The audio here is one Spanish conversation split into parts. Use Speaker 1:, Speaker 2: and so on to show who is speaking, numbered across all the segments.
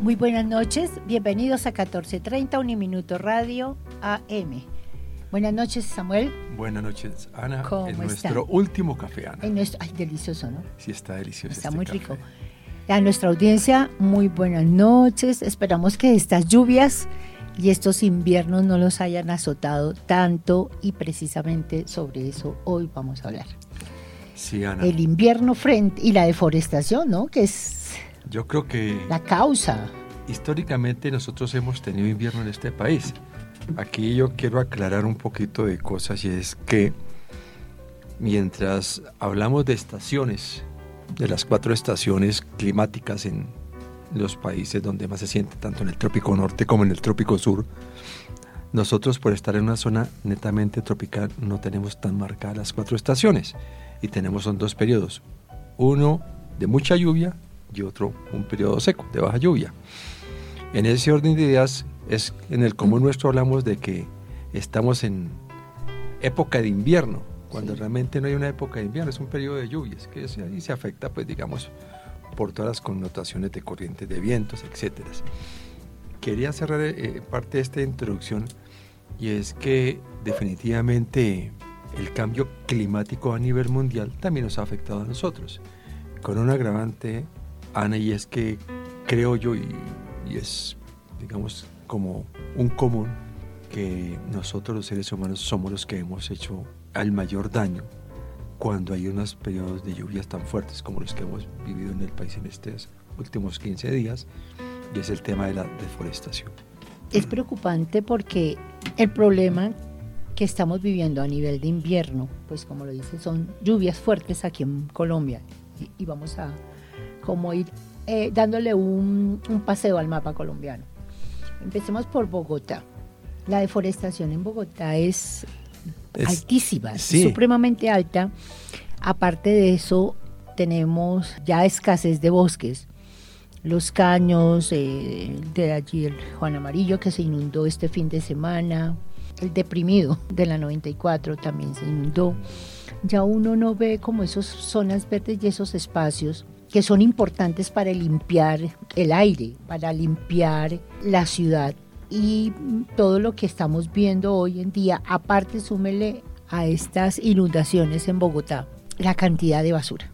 Speaker 1: Muy buenas noches, bienvenidos a 14:30 Uniminuto Radio AM. Buenas noches, Samuel.
Speaker 2: Buenas noches, Ana.
Speaker 1: ¿Cómo
Speaker 2: en
Speaker 1: está?
Speaker 2: nuestro último café, Ana.
Speaker 1: Ay, delicioso, ¿no?
Speaker 2: Sí, está delicioso.
Speaker 1: Está
Speaker 2: este
Speaker 1: muy
Speaker 2: café.
Speaker 1: rico. A nuestra audiencia, muy buenas noches. Esperamos que estas lluvias y estos inviernos no los hayan azotado tanto, y precisamente sobre eso hoy vamos a hablar.
Speaker 2: Sí, Ana.
Speaker 1: El invierno frente y la deforestación, ¿no? Que es
Speaker 2: Yo creo que
Speaker 1: la causa.
Speaker 2: históricamente nosotros hemos tenido invierno en este país. Aquí yo quiero aclarar un poquito de cosas, y es que mientras hablamos de estaciones, de las 4 estaciones climáticas en los países donde más se siente, tanto en el trópico norte como en el trópico sur, nosotros, por estar en una zona netamente tropical, no tenemos tan marcadas las 4 estaciones, y son 2 periodos, uno de mucha lluvia y otro un periodo seco, de baja lluvia. En ese orden de ideas, es en el común nuestro hablamos de que estamos en época de invierno, cuando
Speaker 1: Sí.
Speaker 2: realmente no hay una época de invierno, es un periodo de lluvias, que ahí se afecta, pues digamos, por todas las connotaciones de corrientes de vientos, etcétera. Quería cerrar parte de esta introducción, y es que definitivamente el cambio climático a nivel mundial también nos ha afectado a nosotros, con un agravante, Ana, y es que creo yo, y es, digamos, como un común, que nosotros los seres humanos somos los que hemos hecho el mayor daño cuando hay unos periodos de lluvias tan fuertes como los que hemos vivido en el país en estos últimos 15 días, y es el tema de la deforestación.
Speaker 1: Es preocupante porque el problema que estamos viviendo a nivel de invierno, pues como lo dice, son lluvias fuertes aquí en Colombia, y vamos a como ir dándole un paseo al mapa colombiano. Empecemos por Bogotá. La deforestación en Bogotá es altísima,
Speaker 2: sí.
Speaker 1: Supremamente alta. Aparte de eso, tenemos ya escasez de bosques. Los caños, de allí el Juan Amarillo, que se inundó este fin de semana, el Deprimido de la 94 también se inundó. Ya uno no ve como esas zonas verdes y esos espacios que son importantes para limpiar el aire, para limpiar la ciudad. Y todo lo que estamos viendo hoy en día, aparte súmele a estas inundaciones en Bogotá, la cantidad de basura.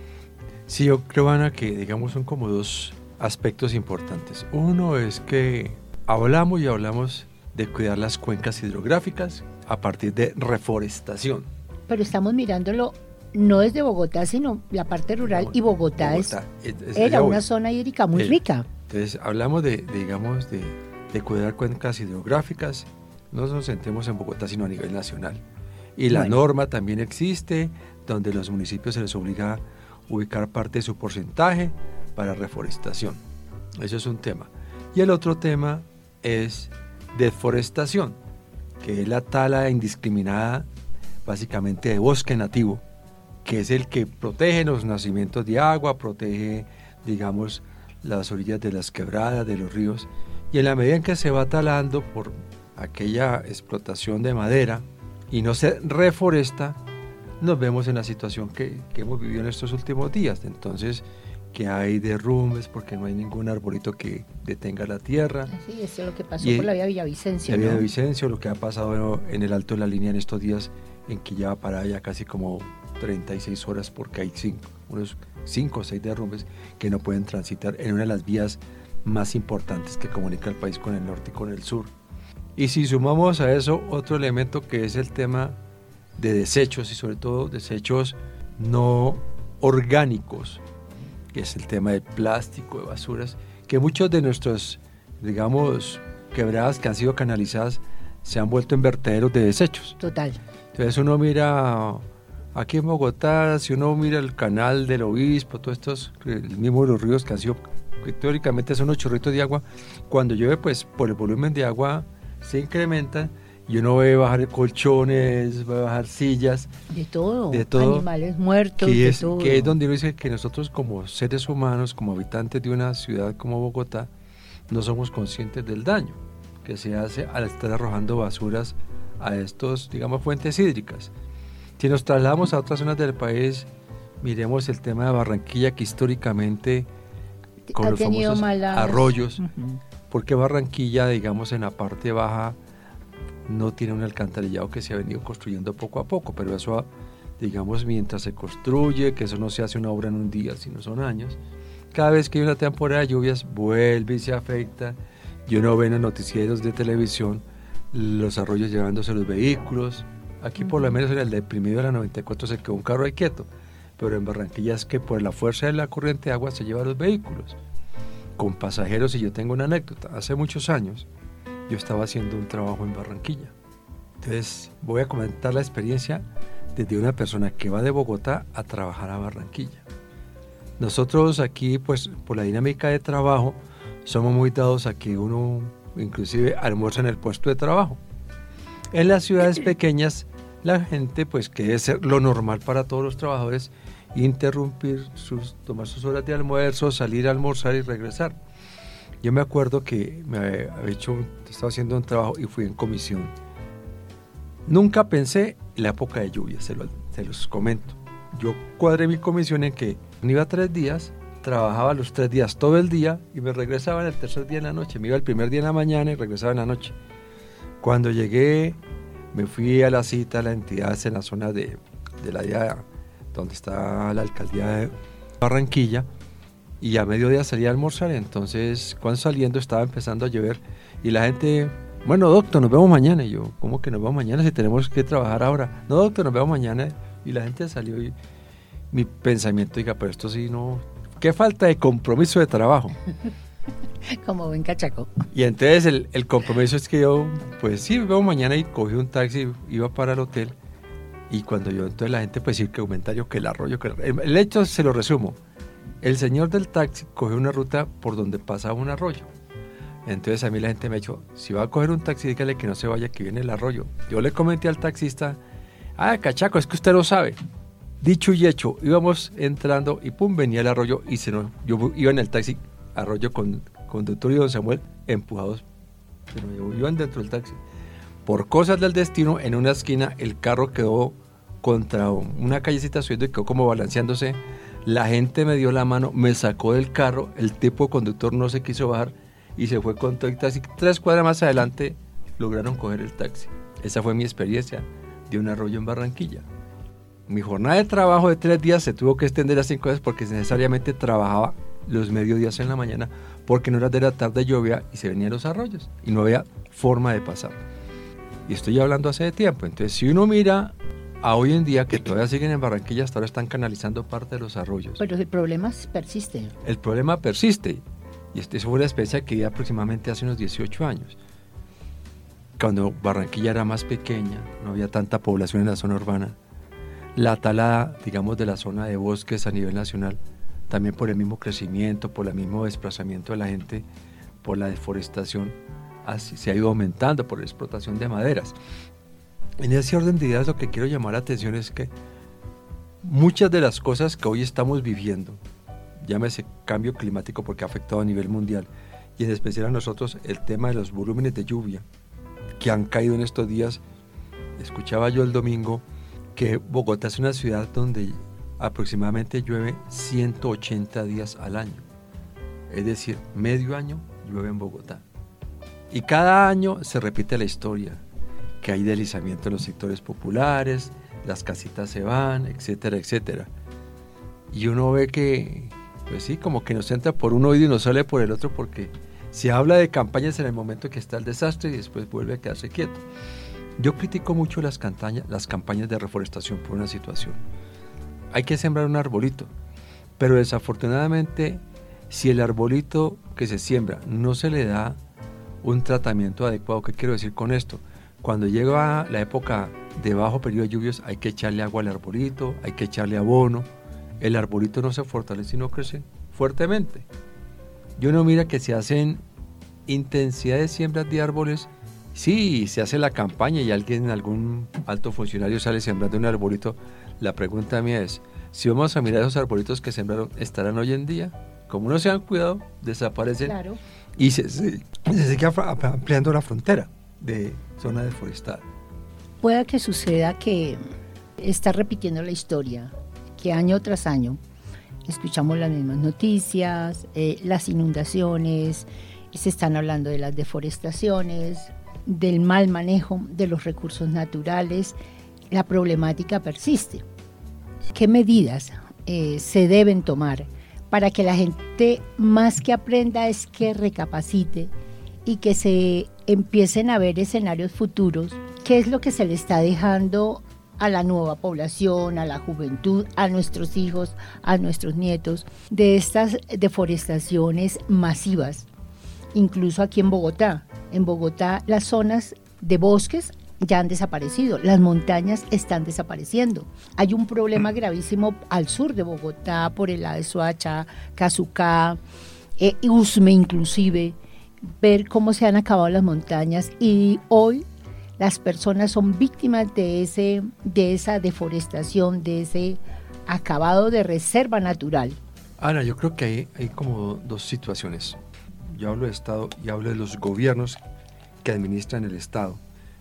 Speaker 2: Sí, yo creo, Ana, que digamos son como 2 aspectos importantes. Uno es que hablamos de cuidar las cuencas hidrográficas a partir de reforestación.
Speaker 1: Pero estamos mirándolo no desde Bogotá, sino la parte rural, y Bogotá era una zona hídrica muy rica.
Speaker 2: Entonces hablamos de cuidar cuencas hidrográficas, no nos centremos en Bogotá, sino a nivel nacional. Y la norma también existe, donde los municipios se les obliga a ubicar parte de su porcentaje para reforestación. Eso es un tema. Y el otro tema es deforestación, que es la tala indiscriminada básicamente de bosque nativo, que es el que protege los nacimientos de agua, protege, digamos, las orillas de las quebradas, de los ríos. Y en la medida en que se va talando por aquella explotación de madera y no se reforesta, nos vemos en la situación que hemos vivido en estos últimos días. Entonces, que hay derrumbes porque no hay ningún arbolito que detenga la tierra.
Speaker 1: Sí, eso es lo que pasó por la vía Villavicencio.
Speaker 2: La vía Villavicencio, lo que ha pasado en el Alto de la Línea en estos días, en que ya para ya casi como 36 horas porque hay unos 5 o 6 derrumbes que no pueden transitar en una de las vías más importantes que comunica el país con el norte y con el sur. Y si sumamos a eso otro elemento, que es el tema de desechos, y sobre todo desechos no orgánicos, que es el tema del plástico, de basuras, que muchos de nuestros, digamos, quebradas que han sido canalizadas se han vuelto en vertederos de desechos.
Speaker 1: Total.
Speaker 2: Entonces uno mira aquí en Bogotá, si uno mira el canal del Obispo, todos estos, el mismo de los ríos que han sido, que teóricamente son unos chorritos de agua, cuando llueve, pues por el volumen de agua se incrementan, y uno ve bajar colchones, ve bajar sillas,
Speaker 1: de todo, animales muertos,
Speaker 2: que es donde uno dice que nosotros como seres humanos, como habitantes de una ciudad como Bogotá, no somos conscientes del daño que se hace al estar arrojando basuras a estos, digamos, fuentes hídricas. Si nos trasladamos a otras zonas del país, miremos el tema de Barranquilla, que históricamente con
Speaker 1: ha
Speaker 2: los
Speaker 1: tenido
Speaker 2: famosos
Speaker 1: malas
Speaker 2: arroyos, porque Barranquilla, digamos, en la parte baja no tiene un alcantarillado que se ha venido construyendo poco a poco, pero eso, digamos, mientras se construye, que eso no se hace una obra en un día, sino son años, cada vez que hay una temporada de lluvias vuelve y se afecta, y uno ve en los noticieros de televisión los arroyos llevándose los vehículos. Aquí por lo menos en el deprimido de la 94 se quedó un carro ahí quieto, pero en Barranquilla es que por la fuerza de la corriente de agua se lleva los vehículos con pasajeros. Y yo tengo una anécdota, hace muchos años yo estaba haciendo un trabajo en Barranquilla, entonces voy a comentar la experiencia desde una persona que va de Bogotá a trabajar a Barranquilla. Nosotros aquí, pues por la dinámica de trabajo, somos muy dados a que uno inclusive almuerza en el puesto de trabajo. En las ciudades pequeñas, la gente, pues que debe ser lo normal para todos los trabajadores, tomar sus horas de almuerzo, salir a almorzar y regresar. Yo me acuerdo que estaba haciendo un trabajo y fui en comisión. Nunca pensé en la época de lluvia, se los comento. Yo cuadré mi comisión en que me iba 3 días, trabajaba los 3 días todo el día y me regresaba el tercer día en la noche. Me iba el primer día en la mañana y regresaba en la noche. Cuando llegué, me fui a la cita a la entidad en la zona de la área donde está la alcaldía de Barranquilla, y a mediodía salí a almorzar. Entonces, cuando saliendo estaba empezando a llover y la gente, bueno, doctor, nos vemos mañana. Y yo, ¿cómo que nos vemos mañana si tenemos que trabajar ahora? No, doctor, nos vemos mañana. Y la gente salió y mi pensamiento, diga, pero esto sí no, qué falta de compromiso de trabajo.
Speaker 1: Como buen cachaco.
Speaker 2: Y entonces el compromiso es que yo, pues sí, nos vemos mañana, y cogí un taxi, iba para el hotel. Y cuando yo, entonces la gente, pues sí, que comentario, que el arroyo, el hecho se lo resumo. El señor del taxi cogió una ruta por donde pasaba un arroyo. Entonces a mí la gente me dijo, si va a coger un taxi, dígale que no se vaya, que viene el arroyo. Yo le comenté al taxista, cachaco, es que usted lo sabe. Dicho y hecho, íbamos entrando y pum, venía el arroyo y yo iba en el taxi, arroyo con conductor y don Samuel empujados, pero iban dentro del taxi. Por cosas del destino, en una esquina el carro quedó contra una callecita subiendo y quedó como balanceándose. La gente me dio la mano, me sacó del carro, el tipo de conductor no se quiso bajar y se fue con todo el taxi. 3 cuadras más adelante lograron coger el taxi. Esa fue mi experiencia de un arroyo en Barranquilla. Mi jornada de trabajo de 3 días se tuvo que extender a 5 días porque necesariamente trabajaba los mediodías en la mañana, porque en horas de la tarde llovía y se venían los arroyos y no había forma de pasar. Y estoy hablando hace tiempo. Entonces, si uno mira a hoy en día, que todavía siguen en Barranquilla, hasta ahora están canalizando parte de los arroyos.
Speaker 1: Pero el problema persiste.
Speaker 2: El problema persiste. Y eso fue una experiencia que vi aproximadamente hace unos 18 años. Cuando Barranquilla era más pequeña, no había tanta población en la zona urbana. La talada, digamos, de la zona de bosques a nivel nacional, también por el mismo crecimiento, por el mismo desplazamiento de la gente, por la deforestación, así se ha ido aumentando, por la explotación de maderas. En ese orden de ideas, lo que quiero llamar la atención es que muchas de las cosas que hoy estamos viviendo, llámese cambio climático porque ha afectado a nivel mundial, y en especial a nosotros el tema de los volúmenes de lluvia que han caído en estos días. Escuchaba yo el domingo que Bogotá es una ciudad donde aproximadamente llueve 180 días al año, es decir, medio año llueve en Bogotá. Y cada año se repite la historia, que hay deslizamiento en los sectores populares, las casitas se van, etcétera, etcétera. Y uno ve que, pues sí, como que nos entra por un oído y nos sale por el otro, porque se habla de campañas en el momento que está el desastre y después vuelve a quedarse quieto. Yo critico mucho las campañas de reforestación por una situación. Hay que sembrar un arbolito, pero desafortunadamente, si el arbolito que se siembra no se le da un tratamiento adecuado, ¿qué quiero decir con esto? Cuando llega la época de bajo periodo de lluvias, hay que echarle agua al arbolito, hay que echarle abono. El arbolito no se fortalece y no crece fuertemente. Y uno mira que se hacen intensidad de siembras de árboles. Sí, se hace la campaña y algún alto funcionario sale sembrando un arbolito. La pregunta mía es, si vamos a mirar esos arbolitos que sembraron, ¿estarán hoy en día? Como no se han cuidado, desaparecen.
Speaker 1: Claro.
Speaker 2: Y se sigue ampliando la frontera de zona deforestada.
Speaker 1: Puede que suceda que está repitiendo la historia, que año tras año escuchamos las mismas noticias, las inundaciones, se están hablando de las deforestaciones, del mal manejo de los recursos naturales. La problemática persiste. ¿Qué medidas se deben tomar para que la gente, más que aprenda, es que recapacite y que se empiecen a ver escenarios futuros? ¿Qué es lo que se le está dejando a la nueva población, a la juventud, a nuestros hijos, a nuestros nietos, de estas deforestaciones masivas? Incluso aquí en Bogotá. En Bogotá las zonas de bosques ya han desaparecido, las montañas están desapareciendo. Hay un problema gravísimo al sur de Bogotá, por el lado de Soacha, Casucá, Usme inclusive, ver cómo se han acabado las montañas, y hoy las personas son víctimas de esa deforestación, de ese acabado de reserva natural.
Speaker 2: Ana, yo creo que hay como dos situaciones. Yo hablo de Estado y hablo de los gobiernos que administran el Estado.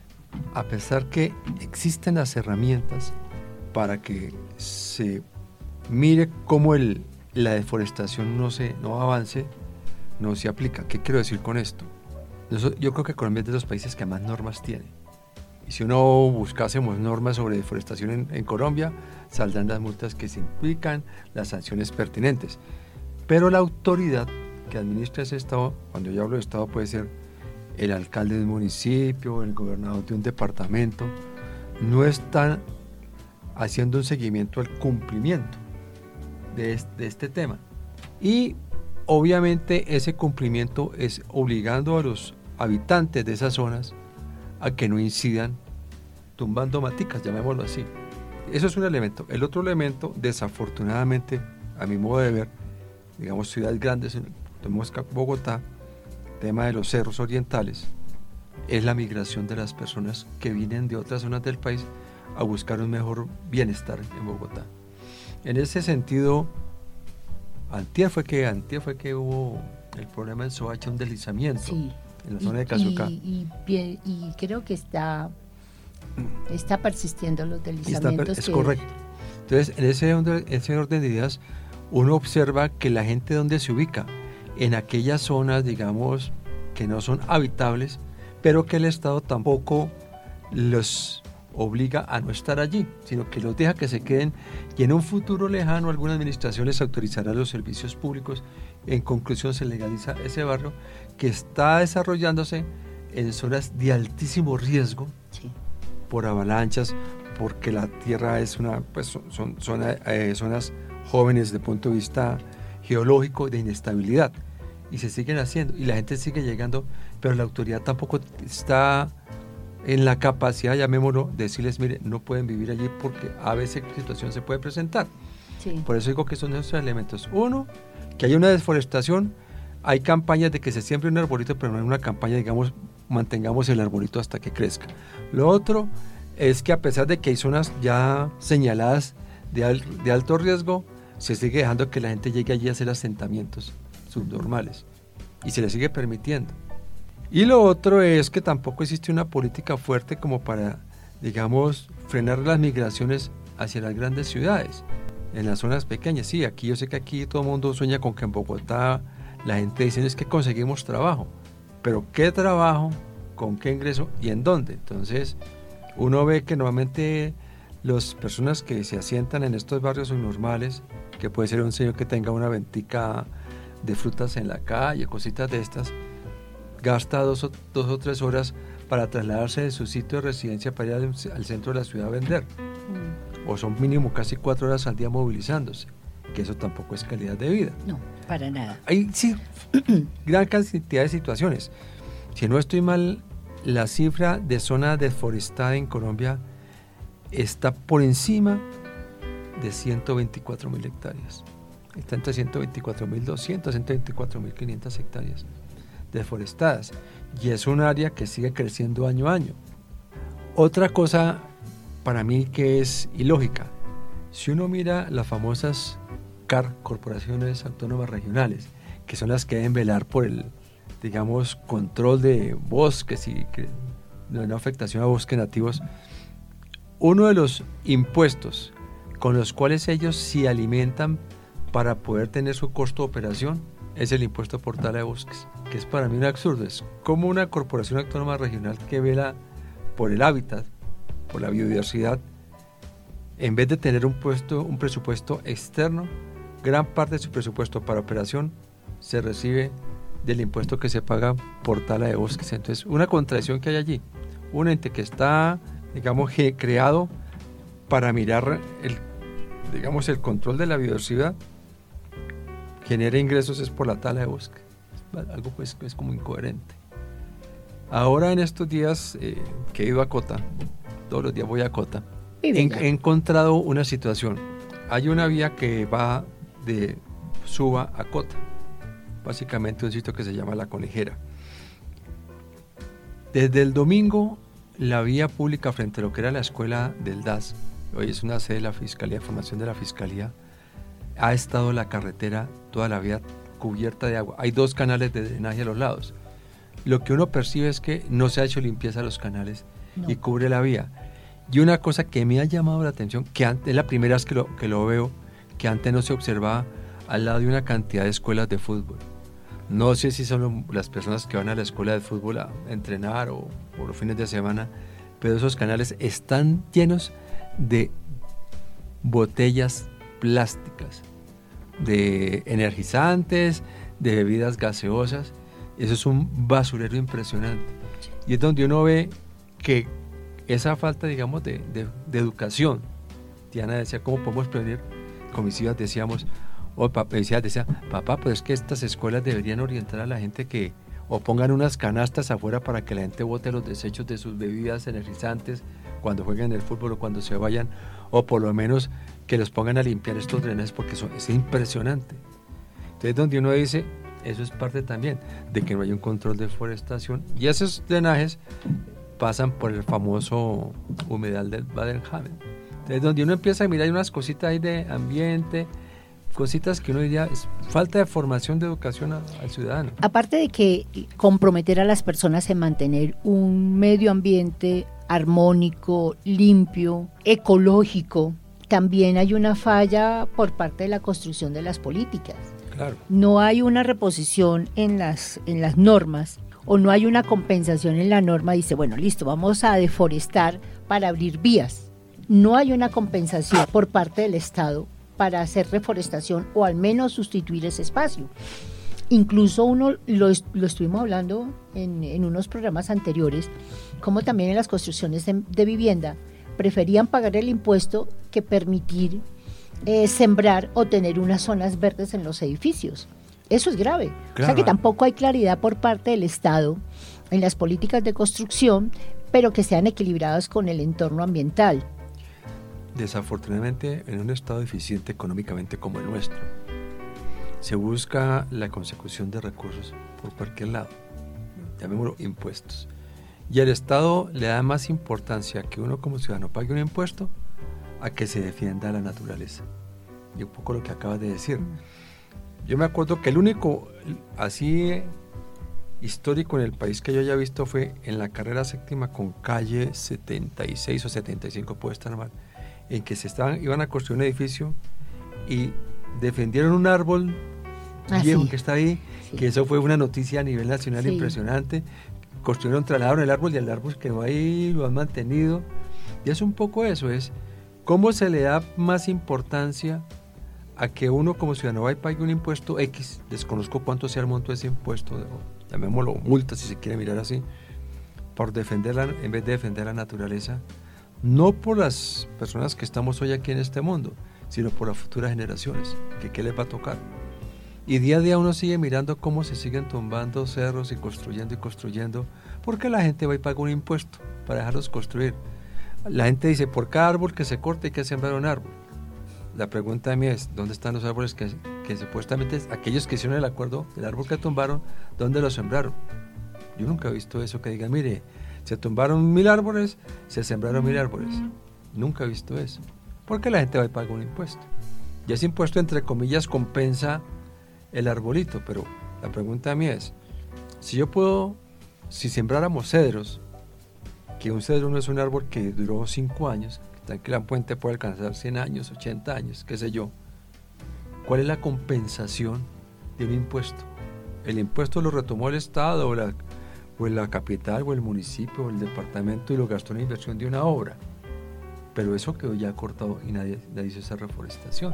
Speaker 2: A pesar que existen las herramientas para que se mire cómo la deforestación no avance, no se aplica. ¿Qué quiero decir con esto? Yo creo que Colombia es de los países que más normas tiene. Y si uno buscásemos normas sobre deforestación en Colombia, saldrán las multas que se implican, las sanciones pertinentes. Pero la autoridad que administra ese Estado, cuando yo hablo de Estado, puede ser el alcalde de un municipio, el gobernador de un departamento, no están haciendo un seguimiento al cumplimiento de este tema. Y obviamente ese cumplimiento es obligando a los habitantes de esas zonas a que no incidan tumbando maticas, llamémoslo así. Eso es un elemento. El otro elemento, desafortunadamente, a mi modo de ver, digamos ciudades grandes, tenemos Bogotá, tema de los cerros orientales, es la migración de las personas que vienen de otras zonas del país a buscar un mejor bienestar en Bogotá. En ese sentido, antier fue que hubo el problema en Soacha, un deslizamiento, sí, en la zona de Casucá. Y
Speaker 1: creo que está persistiendo los deslizamientos.
Speaker 2: Es correcto. Entonces, en ese orden de ideas, uno observa que la gente donde se ubica, en aquellas zonas, digamos, que no son habitables, pero que el Estado tampoco los obliga a no estar allí, sino que los deja que se queden, y en un futuro lejano alguna administración les autorizará los servicios públicos. En conclusión, se legaliza ese barrio que está desarrollándose en zonas de altísimo riesgo, sí, por avalanchas, porque la tierra es son zonas jóvenes desde el punto de vista geológico, de inestabilidad, y se siguen haciendo, y la gente sigue llegando, pero la autoridad tampoco está en la capacidad, llamémoslo, de decirles, mire, no pueden vivir allí porque a veces situación se puede presentar. Sí. Por eso digo que son esos elementos. Uno, que hay una deforestación, hay campañas de que se siembre un arbolito, pero no hay una campaña, digamos, mantengamos el arbolito hasta que crezca. Lo otro es que a pesar de que hay zonas ya señaladas de alto riesgo, se sigue dejando que la gente llegue allí a hacer asentamientos subnormales y se le sigue permitiendo. Y lo otro es que tampoco existe una política fuerte como para, digamos, frenar las migraciones hacia las grandes ciudades, en las zonas pequeñas. Sí, aquí yo sé que aquí todo el mundo sueña con que en Bogotá la gente dice es que conseguimos trabajo, pero ¿qué trabajo? ¿Con qué ingreso? ¿Y en dónde? Entonces uno ve que normalmente las personas que se asientan en estos barrios subnormales, que puede ser un señor que tenga una ventica de frutas en la calle, cositas de estas, gasta dos o 3 horas para trasladarse de su sitio de residencia para ir al centro de la ciudad a vender. O son mínimo casi 4 horas al día movilizándose, que eso tampoco es calidad de vida.
Speaker 1: No, para nada.
Speaker 2: Hay sí, gran cantidad de situaciones. Si no estoy mal, la cifra de zona deforestada en Colombia está por encima de 124.000 hectáreas. Está entre 124.200, 124.500 hectáreas deforestadas, y es un área que sigue creciendo año a año. Otra cosa para mí que es ilógica, si uno mira las famosas CAR, Corporaciones Autónomas Regionales, que son las que deben velar por el, digamos, control de bosques y de una afectación a bosques nativos, uno de los impuestos con los cuales ellos se alimentan para poder tener su costo de operación es el impuesto por tala de bosques, que es para mí un absurdo. Es como una corporación autónoma regional que vela por el hábitat, por la biodiversidad, en vez de tener un presupuesto externo, gran parte de su presupuesto para operación se recibe del impuesto que se paga por tala de bosques. Entonces, una contradicción que hay allí. Un ente que está, digamos, creado para mirar el control de la biodiversidad, genera ingresos es por la tala de bosque. Algo pues es como incoherente. Ahora en estos días que he ido a Cota, todos los días voy a Cota, he encontrado una situación. Hay una vía que va de Suba a Cota, básicamente un sitio que se llama La Conejera. Desde el domingo, la vía pública frente a lo que era la escuela del DAS, hoy es una sede de la Fiscalía, formación de la Fiscalía, ha estado la carretera toda la vía cubierta de agua. Hay 2 canales de drenaje a los lados. Lo que uno percibe es que no se ha hecho limpieza de los canales y cubre la vía. Y una cosa que me ha llamado la atención, que antes, es la primera vez que lo veo, que antes no se observaba al lado de una cantidad de escuelas de fútbol. No sé si son las personas que van a la escuela de fútbol a entrenar o los fines de semana, pero esos canales están llenos de botellas plásticas, de energizantes, de bebidas gaseosas. Eso es un basurero impresionante. Y es donde uno ve que esa falta, digamos, de educación. Diana decía, ¿cómo podemos prevenir? Con mis hijas decíamos, decía, papá, pues es que estas escuelas deberían orientar a la gente que o pongan unas canastas afuera para que la gente bote los desechos de sus bebidas energizantes cuando jueguen el fútbol o cuando se vayan, o por lo menos que los pongan a limpiar estos drenajes porque es impresionante. Entonces donde uno dice, eso es parte también de que no hay un control de deforestación y esos drenajes pasan por el famoso humedal del Baden-Havel. Entonces donde uno empieza a mirar unas cositas ahí de ambiente, cositas que uno diría es falta de formación de educación al ciudadano.
Speaker 1: Aparte de que comprometer a las personas en mantener un medio ambiente armónico, limpio, ecológico, también hay una falla por parte de la construcción de las políticas.
Speaker 2: Claro.
Speaker 1: No hay una reposición en las normas o no hay una compensación en la norma. Dice, bueno, listo, vamos a deforestar para abrir vías. No hay una compensación por parte del Estado para hacer reforestación o al menos sustituir ese espacio. Incluso uno lo estuvimos hablando en unos programas anteriores, como también en las construcciones de vivienda, preferían pagar el impuesto que permitir sembrar o tener unas zonas verdes en los edificios. Eso es grave. Claro. O sea que tampoco hay claridad por parte del Estado en las políticas de construcción, pero que sean equilibradas con el entorno ambiental.
Speaker 2: Desafortunadamente, en un estado eficiente económicamente como el nuestro, se busca la consecución de recursos por cualquier lado, llamémoslo impuestos. Y el Estado le da más importancia que uno como ciudadano pague un impuesto a que se defienda la naturaleza. Y un poco lo que acabas de decir. Yo me acuerdo que el único así histórico en el país que yo haya visto fue en la carrera séptima con calle 76 o 75, puede estar mal, en que iban a construir un edificio y defendieron un árbol viejo que está ahí, que eso fue una noticia a nivel nacional impresionante. Construyeron, trasladaron el árbol y el árbol quedó ahí, lo han mantenido. Y es un poco eso, es cómo se le da más importancia a que uno como ciudadano va y pague un impuesto X, desconozco cuánto sea el monto de ese impuesto, llamémoslo multa si se quiere mirar así, por defenderla en vez de defender la naturaleza, no por las personas que estamos hoy aquí en este mundo, sino por las futuras generaciones, que qué les va a tocar. Y día a día uno sigue mirando cómo se siguen tumbando cerros y construyendo, porque la gente va y paga un impuesto para dejarlos construir. La gente dice, por cada árbol que se corte hay que sembrar un árbol. La pregunta mía es, ¿dónde están los árboles que supuestamente aquellos que hicieron el acuerdo, el árbol que tumbaron, dónde lo sembraron? Yo nunca he visto eso que diga, mire, se tumbaron 1000 árboles, se sembraron 1000 árboles. Nunca he visto eso. Porque la gente va y paga un impuesto. Y ese impuesto, entre comillas, compensa el arbolito, pero la pregunta mía es, si sembráramos cedros, que un cedro no es un árbol que duró 5 años, tranquilamente puede alcanzar 100 años, 80 años, qué sé yo, ¿cuál es la compensación de un impuesto? El impuesto lo retomó el Estado o la capital o el municipio o el departamento y lo gastó en inversión de una obra, pero eso quedó ya cortado y nadie hizo esa reforestación.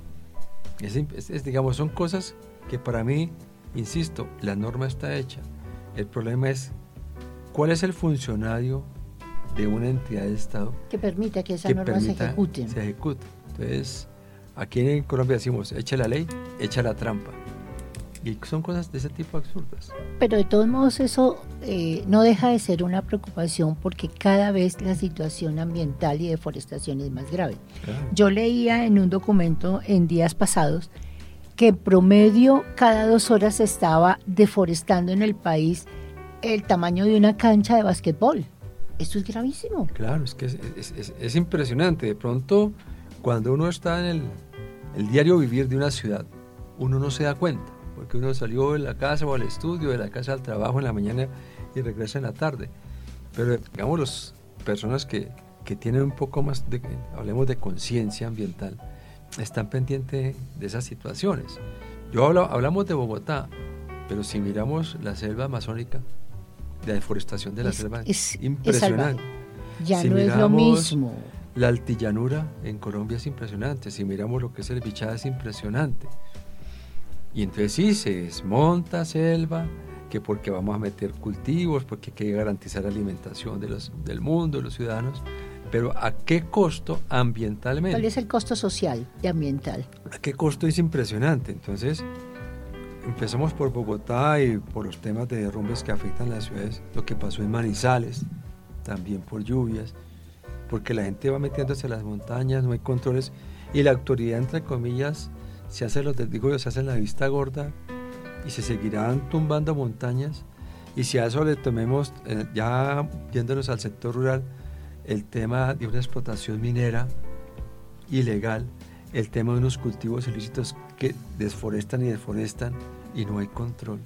Speaker 2: Digamos, son cosas que para mí, insisto, la norma está hecha. El problema es cuál es el funcionario de una entidad de Estado
Speaker 1: que permita que esas normas se ejecuten.
Speaker 2: Entonces, aquí en Colombia decimos, echa la ley, echa la trampa. Y son cosas de ese tipo absurdas.
Speaker 1: Pero de todos modos eso no deja de ser una preocupación porque cada vez la situación ambiental y de deforestación es más grave. Claro. Yo leía en un documento en días pasados que en promedio cada 2 horas se estaba deforestando en el país el tamaño de una cancha de básquetbol. Esto es gravísimo.
Speaker 2: Claro, es que es impresionante. De pronto, cuando uno está en el diario vivir de una ciudad, uno no se da cuenta, porque uno salió de la casa o al estudio, de la casa al trabajo en la mañana y regresa en la tarde. Pero digamos, las personas que tienen un poco más hablemos de conciencia ambiental, están pendientes de esas situaciones. Hablamos de Bogotá, pero si miramos la selva amazónica, la deforestación de la selva es impresionante.
Speaker 1: Ya si no es lo mismo.
Speaker 2: La altillanura en Colombia es impresionante. Si miramos lo que es el Bichada es impresionante. Y entonces sí, se desmonta selva, que porque vamos a meter cultivos, porque hay que garantizar la alimentación del mundo, de los ciudadanos. Pero ¿a qué costo ambientalmente?
Speaker 1: ¿Cuál es el costo social y ambiental?
Speaker 2: ¿A qué costo? Es impresionante. Entonces, empezamos por Bogotá y por los temas de derrumbes que afectan las ciudades, lo que pasó en Manizales, también por lluvias, porque la gente va metiéndose a las montañas, no hay controles, y la autoridad, entre comillas, se hace la vista gorda y se seguirán tumbando montañas, y si a eso le tomemos, ya yéndonos al sector rural, el tema de una explotación minera ilegal, el tema de unos cultivos ilícitos que deforestan y no hay control.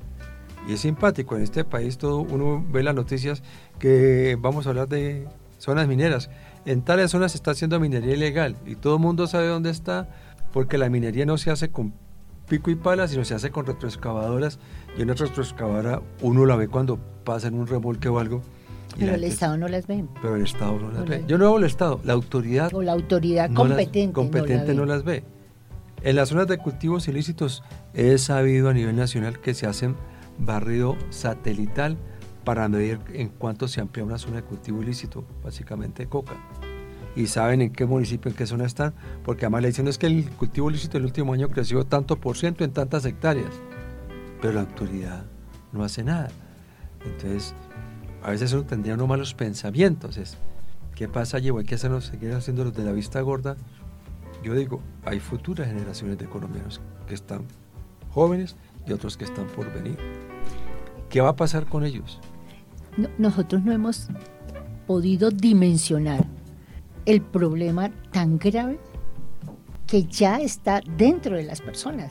Speaker 2: Y es simpático, en este país uno ve las noticias que vamos a hablar de zonas mineras. En tales zonas se está haciendo minería ilegal y todo el mundo sabe dónde está, porque la minería no se hace con pico y pala, sino se hace con retroexcavadoras, y una retroexcavadora uno la ve cuando pasa en un remolque o algo.
Speaker 1: Pero el Estado no las ve.
Speaker 2: Pero el Estado no las ve. Yo no hago el Estado, la autoridad.
Speaker 1: O la autoridad competente
Speaker 2: no las ve. En las zonas de cultivos ilícitos he sabido a nivel nacional que se hacen barrido satelital para medir en cuánto se amplía una zona de cultivo ilícito, básicamente coca. Y saben en qué municipio, en qué zona están, porque además le dicen es que el cultivo ilícito el último año creció tanto por ciento en tantas hectáreas. Pero la autoridad no hace nada. Entonces, a veces uno tendría unos malos pensamientos. ¿Qué pasa allí? ¿O hay que seguir haciendo los de la vista gorda? Yo digo, hay futuras generaciones de colombianos que están jóvenes y otros que están por venir. ¿Qué va a pasar con ellos?
Speaker 1: Nosotros no hemos podido dimensionar el problema tan grave que ya está dentro de las personas.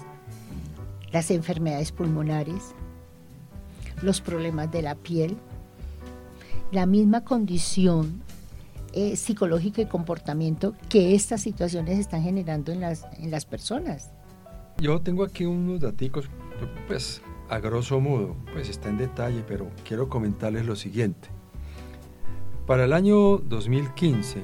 Speaker 1: Las enfermedades pulmonares, los problemas de la piel, la misma condición psicológica y comportamiento que estas situaciones están generando en las personas.
Speaker 2: Yo tengo aquí unos daticos, pues a grosso modo, pues está en detalle, pero quiero comentarles lo siguiente. Para el año 2015,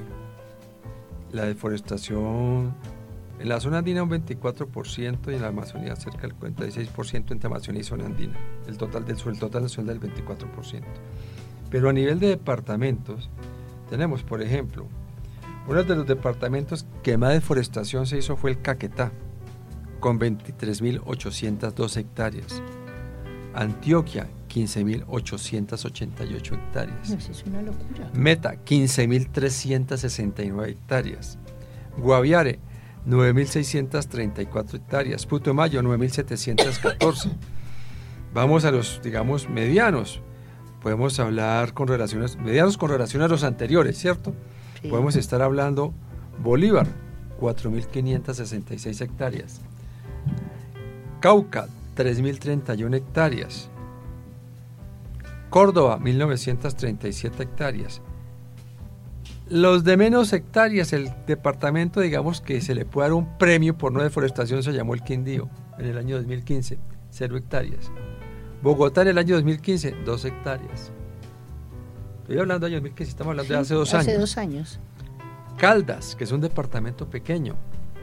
Speaker 2: la deforestación en la zona andina un 24% y en la Amazonía cerca del 46% entre Amazonía y zona andina. El total nacional del 24%. Pero a nivel de departamentos, tenemos, por ejemplo, uno de los departamentos que más deforestación se hizo fue el Caquetá, con 23.802 hectáreas. Antioquia, 15.888 hectáreas.
Speaker 1: Eso es una locura.
Speaker 2: Meta, 15.369 hectáreas. Guaviare, 9.634 hectáreas. Putumayo, 9.714. Vamos a los, digamos, medianos. Podemos hablar con relaciones a los anteriores, ¿cierto? Sí. Podemos estar hablando Bolívar, 4.566 hectáreas. Cauca, 3.031 hectáreas. Córdoba, 1.937 hectáreas. Los de menos hectáreas, el departamento, digamos, que se le puede dar un premio por no deforestación, se llamó el Quindío, en el año 2015, 0 hectáreas. Bogotá en el año 2015, 2 hectáreas. Estoy hablando del año 2015, estamos hablando de hace 2 años.
Speaker 1: Hace 2 años.
Speaker 2: Caldas, que es un departamento pequeño,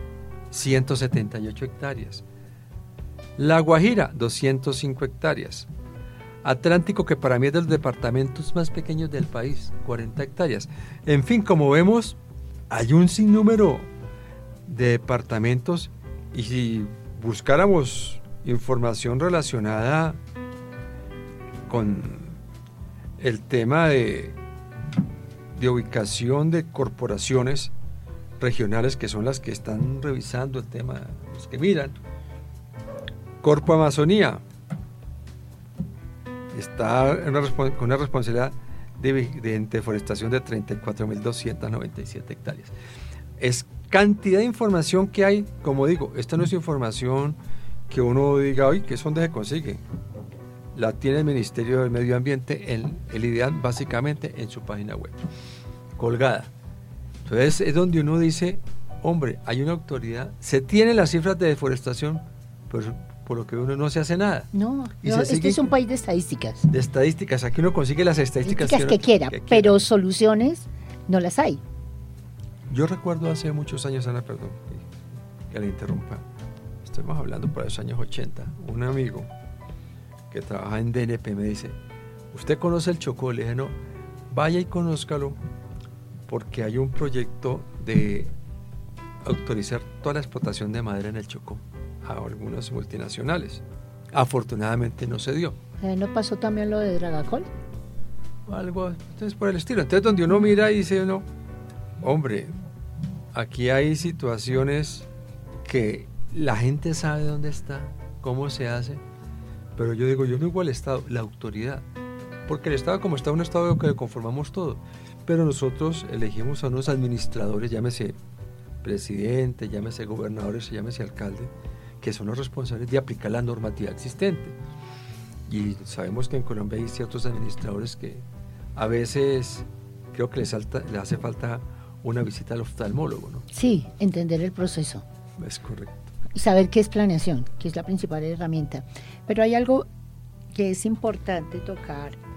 Speaker 2: 178 hectáreas. La Guajira, 205 hectáreas. Atlántico, que para mí es de los departamentos más pequeños del país, 40 hectáreas. En fin, como vemos, hay un sinnúmero de departamentos, y si buscáramos información relacionada con el tema de ubicación de corporaciones regionales, que son las que están revisando el tema, los que miran, Corpo Amazonía está con una responsabilidad de deforestación de 34.297 hectáreas. Es cantidad de información que hay. Como digo, esta no es información que uno diga, oye, ¿qué es donde se consigue? La tiene el Ministerio del Medio Ambiente, el IDEAM, básicamente en su página web, colgada. Entonces es donde uno dice, hombre, hay una autoridad, se tienen las cifras de deforestación, pero por lo que uno no se hace nada.
Speaker 1: No, este es un país de estadísticas.
Speaker 2: De estadísticas, aquí uno consigue las estadísticas
Speaker 1: que quiera, pero soluciones no las hay.
Speaker 2: Yo recuerdo hace muchos años, Ana, perdón que le interrumpa, estamos hablando por los años 80, un amigo que trabaja en DNP me dice, ¿usted conoce el Chocó? Le dije, no, vaya y conózcalo, porque hay un proyecto de autorizar toda la explotación de madera en el Chocó a algunas multinacionales. Afortunadamente no se dio.
Speaker 1: ¿No pasó también lo de Dragacol?
Speaker 2: Algo, entonces por el estilo. Entonces donde uno mira y dice uno, hombre, aquí hay situaciones que la gente sabe dónde está, cómo se hace, pero yo digo, yo no digo al Estado, la autoridad, porque el Estado como está un Estado que le conformamos todo, pero nosotros elegimos a unos administradores, llámese presidente, llámese gobernadores, llámese alcalde, que son los responsables de aplicar la normativa existente. Y sabemos que en Colombia hay ciertos administradores que a veces creo que les hace falta una visita al oftalmólogo, ¿no?
Speaker 1: Sí, entender el proceso.
Speaker 2: Es correcto.
Speaker 1: Y saber qué es planeación, que es la principal herramienta. Pero hay algo que es importante tocar